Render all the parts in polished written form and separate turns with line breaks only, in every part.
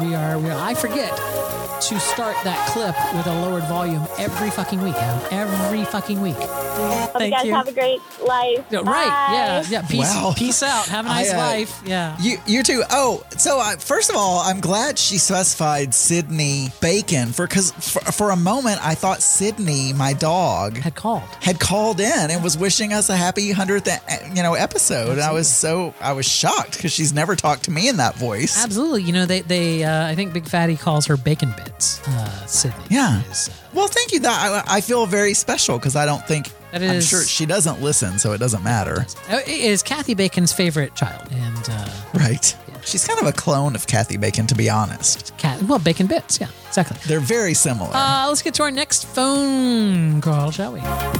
I forget to start that clip with a lowered volume every fucking week, Adam. Every fucking week.
Hope you guys have a great life.
Yeah, right, yeah. Peace out. Have a nice life. Yeah.
You too. Oh, so first of all, I'm glad she specified Sydney Bacon because for a moment I thought Sydney, my dog, had called in and was wishing us a happy 100th episode. Absolutely. I was shocked because she's never talked to me in that voice.
Absolutely. They I think Big Fatty calls her Bacon Bits. Sydney.
Yeah. Well, thank you. I feel very special because I don't think. I'm sure she doesn't listen, so it doesn't matter.
It is Kathy Bacon's favorite child, and
right. Yeah. She's kind of a clone of Kathy Bacon, to be honest.
Bacon Bits. Yeah, exactly.
They're very similar.
Let's get to our next phone call, shall we?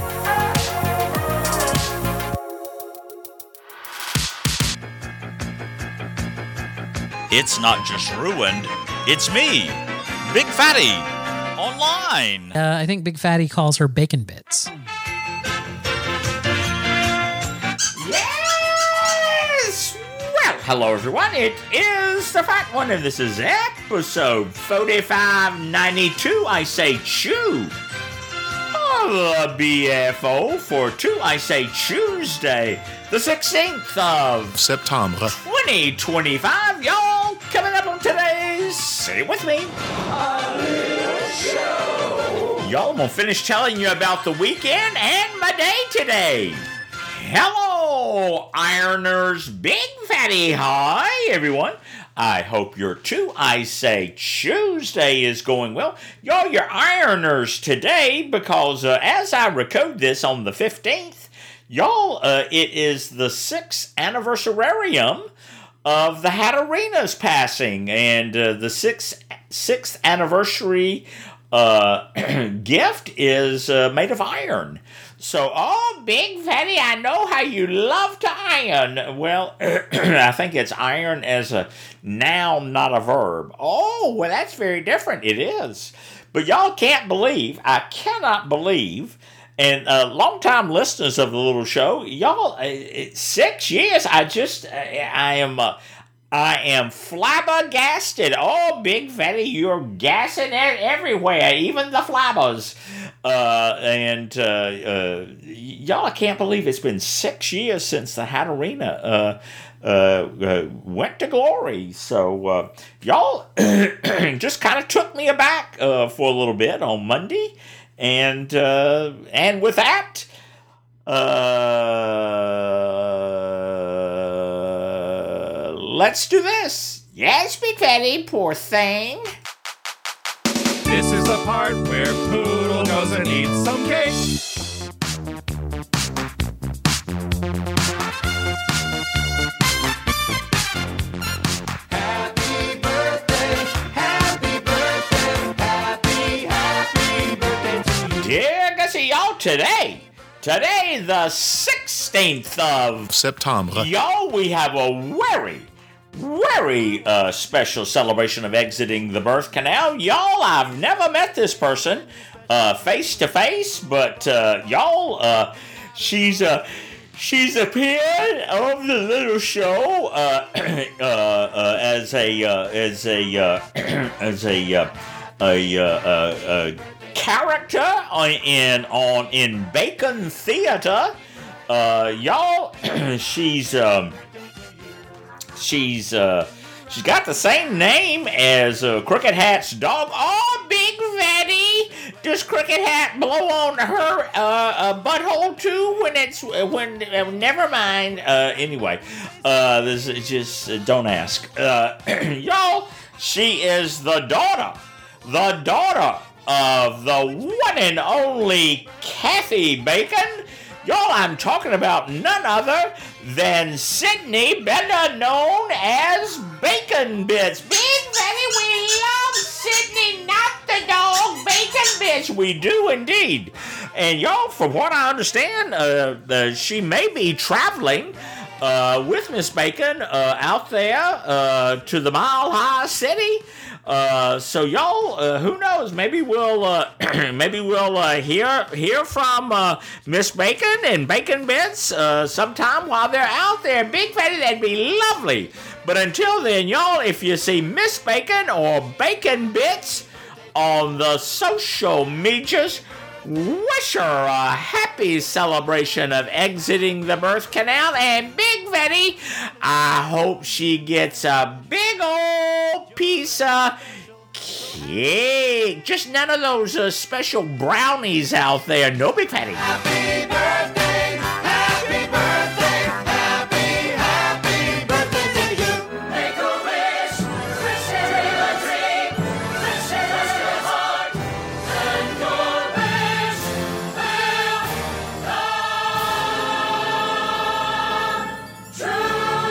It's not just ruined, it's me, Big Fatty, online.
I think Big Fatty calls her Bacon Bits.
Yes! Well, hello everyone, it is the Fat One, and this is episode 4592, I Say Chew. The BFO for Two I Say Tuesday, the 16th of
September
2025. Y'all, coming up on today's Say It With Me.
A little show.
Y'all, I'm going to finish telling you about the weekend and my day today. Hello, Ironers. Big Fatty hi, everyone. I hope your Two I Say Tuesday is going well. Y'all, your Ironers today, because as I record this on the 15th, y'all, it is the 6th anniversarium of the Hatterina's passing, and the 6th anniversary gift is made of iron. So, Big Fatty, I know how you love to iron. Well, I think it's iron as a noun, not a verb. Oh, well, that's very different. It is. But y'all I cannot believe, and long-time listeners of the little show, y'all, 6 years, I am flabbergasted. Oh, Big Fatty, you're gassing it everywhere, even the flabbers. Y'all, I can't believe it's been 6 years since the Hatterina went to glory. So, y'all just kind of took me aback for a little bit on Monday. And with that, let's do this. Yes, Big Fatty, poor thing.
This is the part where Poodle goes and eats some cake. Happy birthday, happy birthday, happy birthday to you.
Dear Gussie, y'all, today, the 16th of
September.
Y'all, we have a very special celebration of exiting the birth canal. Y'all, I've never met this person face to face, but y'all, she's appeared on the little show as a character in Bacon Theater. Y'all, she's got the same name as Crooked Hat's dog. Oh, Big Fatty! Does Crooked Hat blow on her butthole too never mind. Anyway, this is just don't ask. Y'all, she is the daughter of the one and only Kathy Bacon. Y'all, I'm talking about none other than Sydney, better known as Bacon Bits. Big Fatty, we love Sydney, not the dog, Bacon Bits. We do indeed. And y'all, from what I understand, she may be traveling with Miss Bacon out there to the Mile High City. So y'all, who knows? Maybe we'll hear from Miss Bacon and Bacon Bits sometime while they're out there. Big Fatty, that'd be lovely. But until then, y'all, if you see Miss Bacon or Bacon Bits on the social medias, wish her a happy celebration of exiting the birth canal. And Big Fatty, I hope she gets a big old piece of cake. Just none of those special brownies out there. No, Big Fatty.
Happy birthday, happy birthday, happy birthday to you. Make a wish, dream a dream, wish your heart, and your wish will come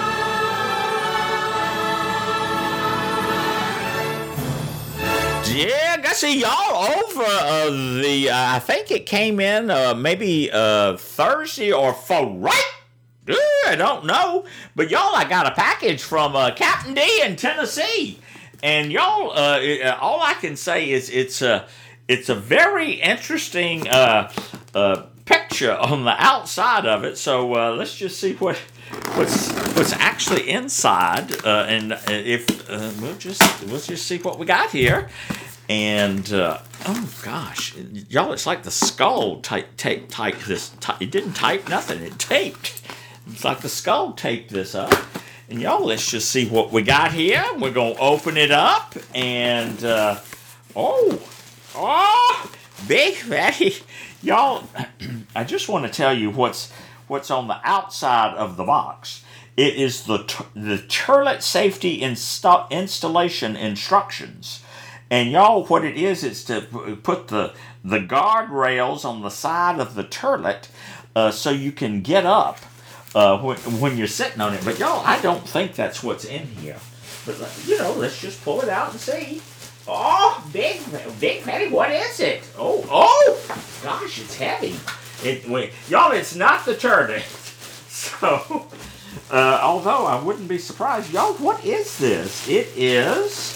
true.
Yeah, I see y'all over I think it came in maybe Thursday or Friday. I don't know. But y'all, I got a package from Captain D in Tennessee. And y'all, all I can say is it's a very interesting picture on the outside of it. So let's just see what's actually inside, and if we'll just see what we got here. And oh gosh, y'all, it's like the skull type this. It didn't type nothing. It taped. It's like the skull taped this up. And y'all, let's just see what we got here. We're gonna open it up, and Big Fatty, y'all. I just want to tell you what's on the outside of the box. It is the turlet safety installation instructions. And y'all, what it is to put the guardrails on the side of the turlet so you can get up when you're sitting on it. But y'all, I don't think that's what's in here. But let's just pull it out and see. Oh, Big Fatty, what is it? Oh, gosh, it's heavy. Y'all, it's not the turlet. So, although I wouldn't be surprised, y'all, what is this? It is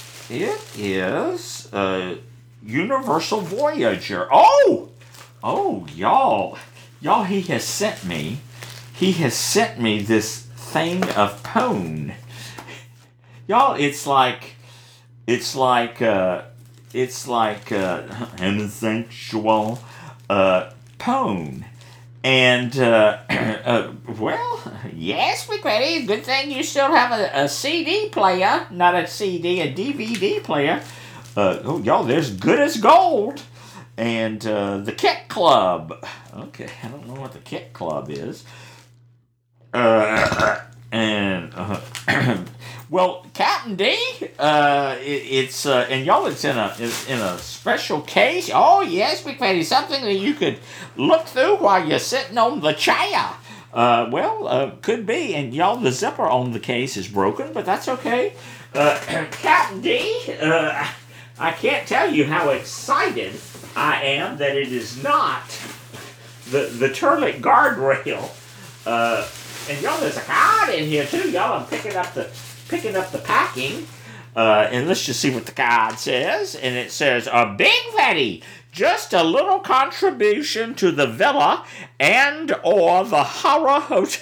Universal Voyager. Oh, y'all, he has sent me this thing of pone. Y'all, it's like an essential pone. And, well, yes, Big Fatty, good thing you still have a CD player, not a CD, a DVD player. Y'all, there's Good as Gold. And the Kick Club. Okay, I don't know what the Kick Club is. Well, Captain D, it's and y'all, it's in a special case. Oh yes, Big Fatty, something that you could look through while you're sitting on the chair. Could be. And y'all, the zipper on the case is broken, but that's okay. Captain D, I can't tell you how excited I am that it is not the turlet guardrail. And y'all, there's a card in here too. Y'all, I'm picking up the packing. And let's just see what the card says. And it says, Big Fatty, just a little contribution to the villa and or the horror hotel.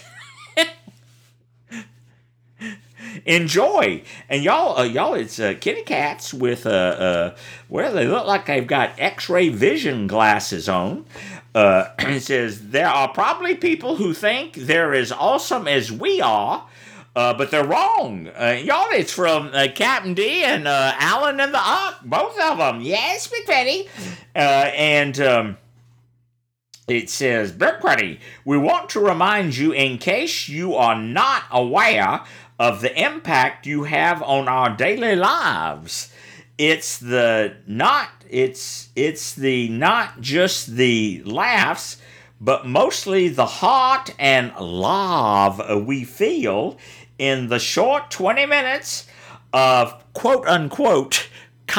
Enjoy. And y'all, it's kitty cats with they look like they've got X-ray vision glasses on. It says, there are probably people who think they're as awesome as we are, but they're wrong. Y'all, it's from Captain D and Alan and the Ark, both of them. Yes, Big Fatty. And it says, Big Fatty, we want to remind you, in case you are not aware of the impact you have on our daily lives. It's not just the laughs, but mostly the heart and love we feel in the short 20 minutes of quote-unquote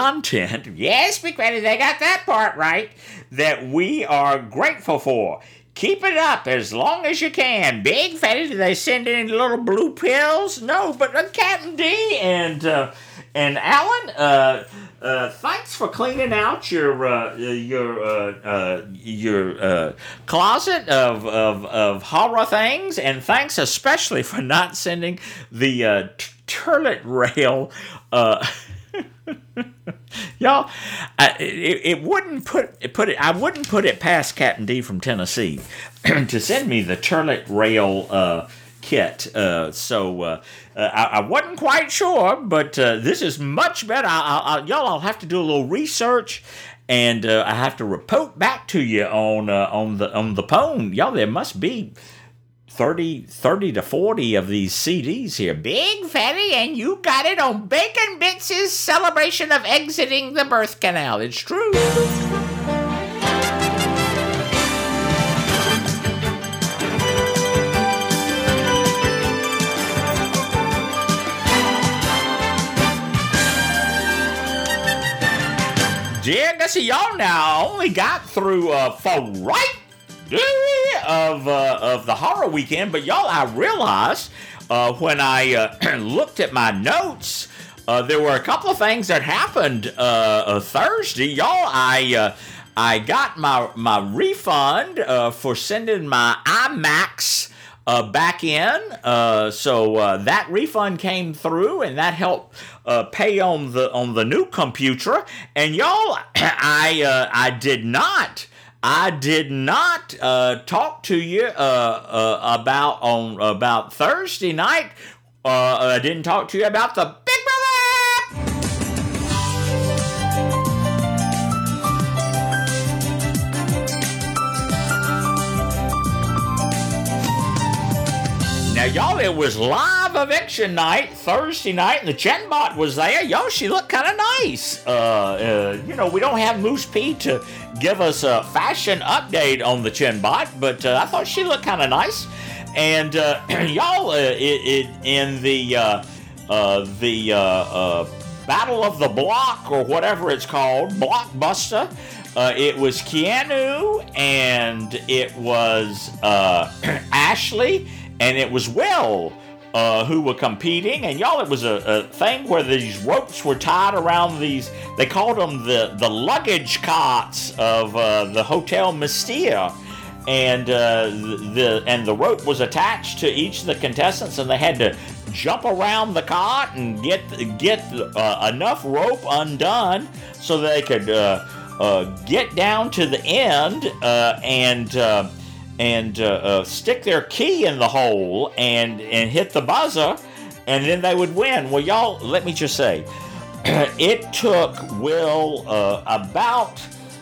content. Yes, Big Fatty, they got that part right, that we are grateful for. Keep it up as long as you can. Big Fatty, do they send any little blue pills? No, but Captain D and Alan, thanks for cleaning out your closet of horror things, and thanks especially for not sending the turlet rail. Y'all, it wouldn't put it. I wouldn't put it past Captain D from Tennessee to send me the turlet rail kit. So I wasn't quite sure, but this is much better. Y'all have to do a little research, and I have to report back to you on the phone. Y'all, there must be 30 to 40 of these CDs here. Big Fatty, and you got it on Bacon Bits' celebration of exiting the birth canal. It's true. Yeah, I see y'all now only got through for right of the horror weekend, but y'all, I realized when I looked at my notes, there were a couple of things that happened Thursday. Y'all, I got my refund for sending my IMAX back in, so that refund came through, and that helped pay on the new computer. And y'all, I did not talk to you about Thursday night. I didn't talk to you about the Big Brother. Now, y'all, it was live eviction night Thursday night, and the Chenbot was there. Y'all, she looked kind of nice. We don't have Moose P to give us a fashion update on the Chenbot, but I thought she looked kind of nice. And y'all, in the Battle of the Block, or whatever it's called, Blockbuster, it was Keanu, and it was Ashley, and it was Will who were competing. And y'all, it was a thing where these ropes were tied around these, they called them the luggage carts of the Hotel Mystia. And the rope was attached to each of the contestants, and they had to jump around the cart and get enough rope undone so they could get down to the end and stick their key in the hole and hit the buzzer, and then they would win. Well, y'all, let me just say, it took Will about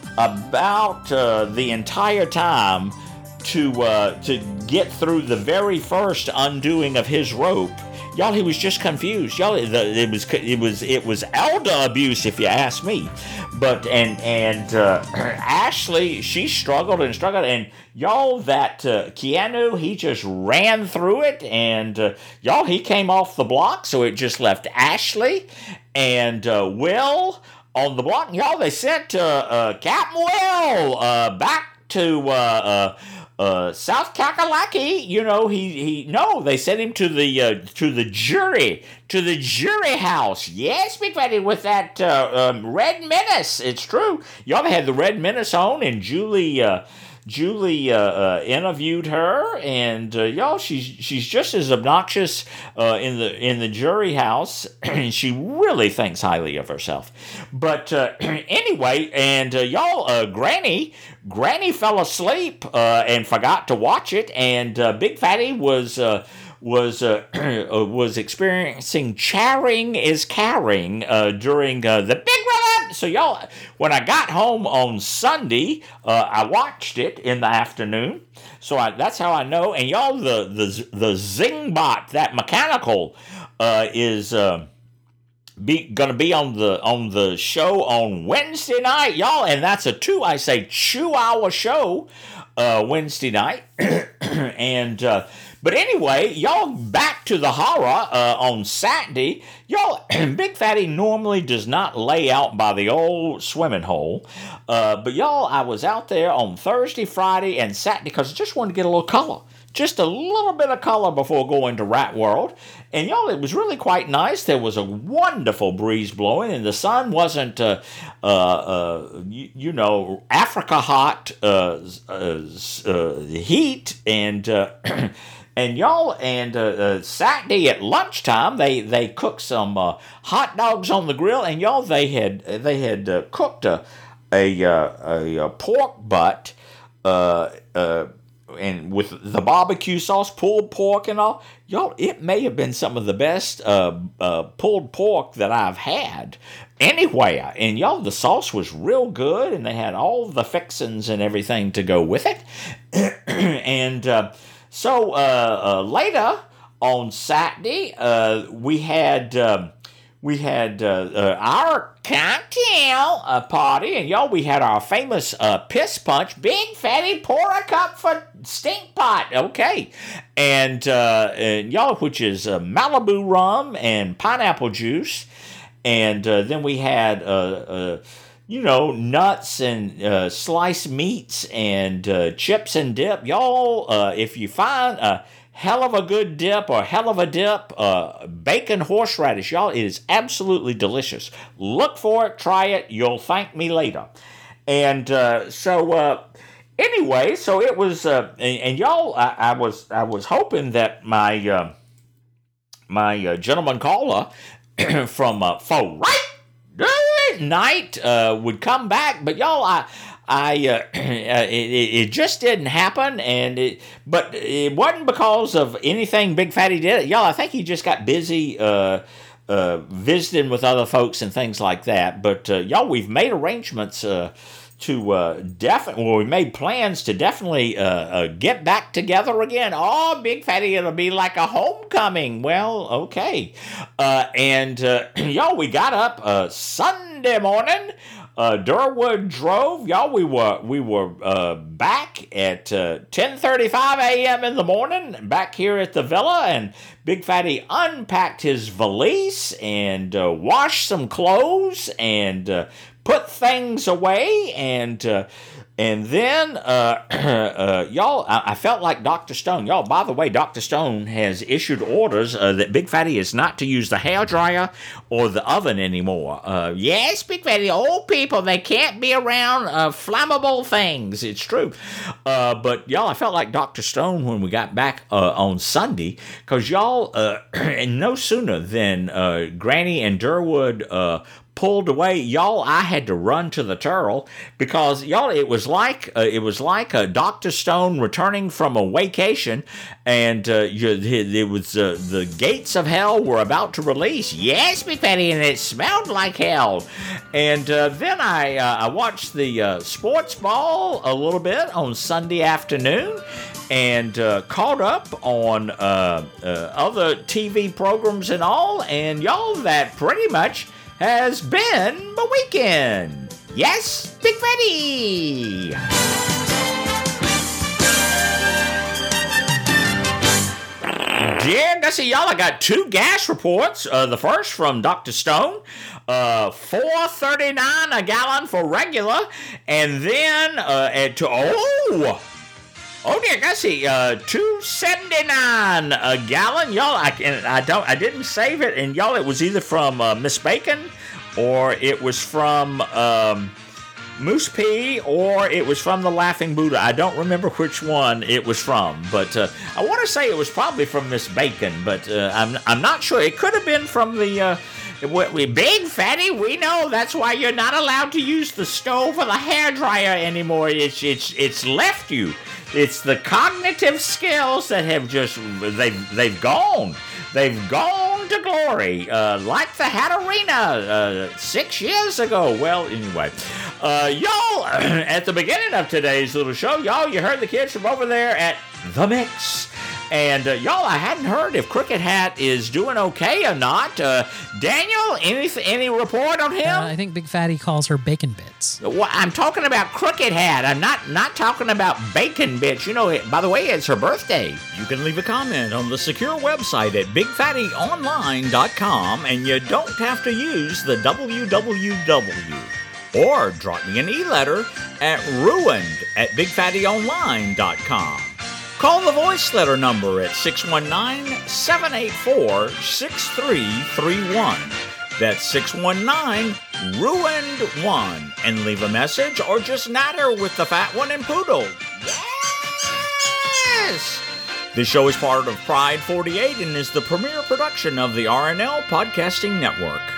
the entire time to get through the very first undoing of his rope. Y'all, he was just confused. Y'all, it was elder abuse, if you ask me. But and Ashley, she struggled, and y'all, that Keanu, he just ran through it, and y'all, he came off the block, so it just left Ashley and Will on the block. And y'all, they sent Captain Will back to South Kakalaki. You know, they sent him to the jury house. Yes, Big Fatty, with that Red Menace. It's true. Y'all, they had the Red Menace on, and Julie interviewed her, and y'all, she's just as obnoxious in the jury house. She really thinks highly of herself. But anyway, and y'all, Granny fell asleep and forgot to watch it, and Big Fatty was experiencing charring is carrying during the Big Brother. So y'all, when I got home on Sunday, I watched it in the afternoon. So that's how I know. And y'all, the Zingbot, that mechanical, is going to be on the show on Wednesday night, y'all. And that's a 2-hour show Wednesday night. And But anyway, y'all, back to the horror on Saturday. Y'all, Big Fatty normally does not lay out by the old swimming hole. But y'all, I was out there on Thursday, Friday, and Saturday because I just wanted to get a little color. Just a little bit of color before going to Rat World. And y'all, it was really quite nice. There was a wonderful breeze blowing, and the sun wasn't, Africa hot heat. And and y'all, and Saturday at lunchtime, they cooked some hot dogs on the grill, and y'all, they had cooked a pork butt, and with the barbecue sauce, pulled pork and all. Y'all, it may have been some of the best pulled pork that I've had anywhere. And y'all, the sauce was real good, and they had all the fixings and everything to go with it. And so later on Saturday, we had our cocktail party, and y'all, we had our famous piss punch. Big Fatty, pour a cup for Stink Pot, okay, and y'all, which is Malibu rum and pineapple juice, and then we had nuts and sliced meats and chips and dip. Y'all, if you find a hell of a good dip or hell of a dip, bacon horseradish, y'all, it is absolutely delicious. Look for it, try it, you'll thank me later. And anyway, so it was, and y'all, I was hoping that my gentleman caller from For Right Night would come back, but y'all, it just didn't happen, but it wasn't because of anything Big Fatty did. Y'all, I think he just got busy visiting with other folks and things like that. But y'all, we've made arrangements we made plans to definitely get back together again. Oh, Big Fatty, it'll be like a homecoming. Well, okay. And y'all, we got up Sunday morning. Durwood drove, y'all. We were back at 10:35 a.m. in the morning, back here at the villa, and Big Fatty unpacked his valise and washed some clothes and put things away, and then y'all, I felt like Dr. Stone. Y'all, by the way, Dr. Stone has issued orders that Big Fatty is not to use the hairdryer or the oven anymore. Yes, Big Fatty, old people, they can't be around flammable things. It's true. But y'all, I felt like Dr. Stone when we got back on Sunday, because y'all, and no sooner than Granny and Durwood pulled away, y'all, I had to run to the turtle because, y'all, it was like Dr. Stone returning from a vacation, and it was the gates of hell were about to release. Yes, Big Fatty, and it smelled like hell. And then I watched the sports ball a little bit on Sunday afternoon, and caught up on other TV programs and all, and y'all, that pretty much has been my weekend. Yes, Big Fatty! Yeah, let's see, y'all, I got two gas reports. The first from Dr. Stone, $4.39 a gallon for regular, and then Oh dear, let's see, $2.79 a gallon, y'all. I didn't save it, and y'all, it was either from Miss Bacon, or it was from Moose P, or it was from the Laughing Buddha. I don't remember which one it was from, but I want to say it was probably from Miss Bacon, but I'm not sure. It could have been from the Big Fatty. We know that's why you're not allowed to use the stove or the hairdryer anymore. It's left you. It's the cognitive skills that have just, they've gone. They've gone to glory, like the Hatterina 6 years ago. Well, anyway, y'all, at the beginning of today's little show, y'all, you heard the kids from over there at The Mix. And y'all, I hadn't heard if Crooked Hat is doing okay or not. Daniel, any report on him?
I think Big Fatty calls her Bacon Bits.
Well, I'm talking about Crooked Hat. I'm not talking about Bacon Bits. You know, by the way, it's her birthday.
You can leave a comment on the secure website at BigFattyOnline.com, and you don't have to use the www. Or drop me an e-letter at ruined@BigFattyOnline.com. Call the voice letter number at 619-784-6331. That's 619-RUINED1. And leave a message or just natter with the fat one and Poodle. Yes! This show is part of Pride 48 and is the premier production of the RNL Podcasting Network.